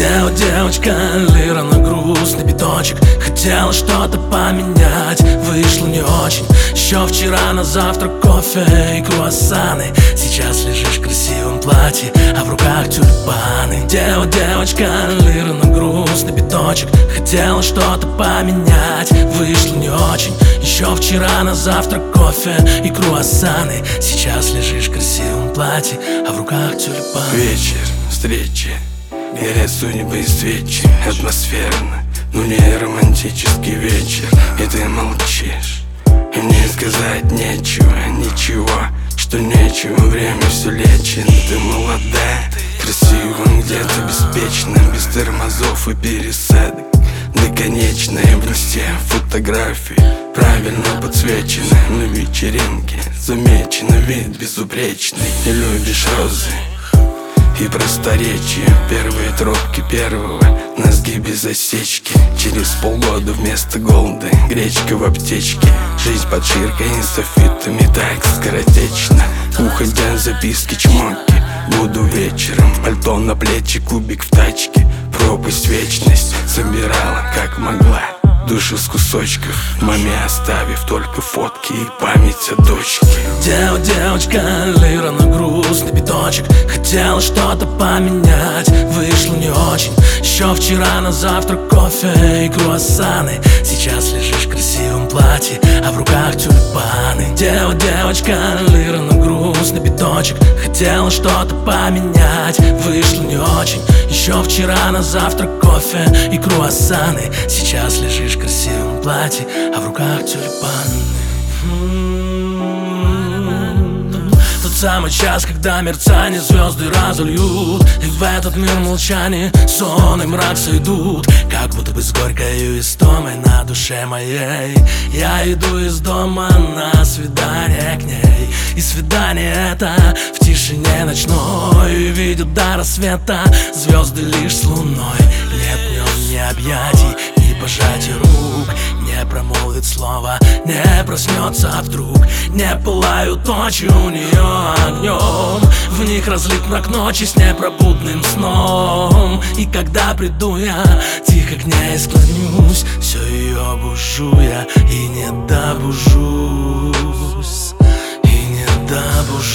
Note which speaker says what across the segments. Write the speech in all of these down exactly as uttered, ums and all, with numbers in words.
Speaker 1: Дева, девочка, лира на грустный биточек. Хотела что-то поменять, вышло не очень. Еще вчера на завтрак кофе и круассаны. Сейчас лежишь в красивом платье, а в руках тюльпаны. Дева, девочка, лира на грустный биточек. Хотела что-то поменять, вышло не очень. Еще вчера на завтрак кофе и круассаны. Сейчас лежишь в красивом платье, а в руках тюльпаны.
Speaker 2: Вечер, встречи, горят судьбы и свечи. Атмосферно, но не романтический вечер. И ты молчишь, и мне сказать нечего, ничего, что нечего, время все лечит. Ты молодая, красива, где-то беспечно, без тормозов и пересадок. Да конечная в листе фотографии правильно подсвечены. На вечеринке замечено вид безупречный. И любишь розы и просторечие. Первые тропки первого на сгибе засечки. Через полгода вместо голды гречка в аптечке. Жизнь под ширкой и софитами так скоротечно. Уходя записки чмоки. Буду вечером, пальто на плечи, кубик в тачке. Пропасть, вечность собирала как могла. Душу с кусочков, маме оставив только фотки и память о дочке.
Speaker 1: Дева, девочка, лира на грустный биточек. Хотела что-то поменять, вышло не очень. Еще вчера на завтрак кофе и круассаны. Сейчас лежишь в красивом платье, а в руках тюльпаны. Дева, девочка, лира на грустный биточек. Хотела что-то поменять, вышло не очень. Еще вчера на завтрак кофе и круассаны. Сейчас лежишь в красивом платье, а в руках тюльпаны. Тот самый час, когда мерцание звезды разольют, и в этот мир молчания сон и мрак сойдут. Как будто бы с горькой истомой на душе моей я иду из дома на свидание к ней. И свидание это в тишине ночной. И видят до рассвета звезды лишь с луной. Нет в нем ни объятий, ни пожатий рук, не промолвит слова, не проснется вдруг. Не пылают очи у нее огнем, в них разлит мрак ночи с непробудным сном. И когда приду я, тихо к ней склонюсь, все ее бужу я и не добужусь, и не добужусь.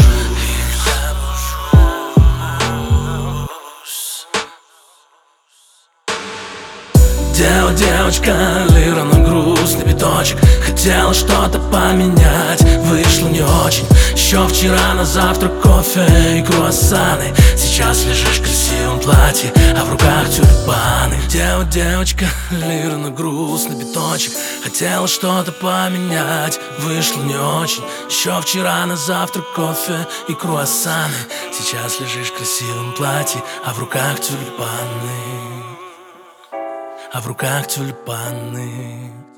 Speaker 1: Дева, девочка, лира на грустный биточек. Хотела что-то поменять, вышло не очень. Еще вчера на завтрак кофе и круассаны. Сейчас лежишь в красивом платье, а в руках тюльпаны. Дева, девочка, лира на грустный биточек. Хотела что-то поменять, вышло не очень. Еще вчера на завтрак кофе и круассаны. Сейчас лежишь в красивом платье, а в руках тюльпаны. А в руках тюльпаны.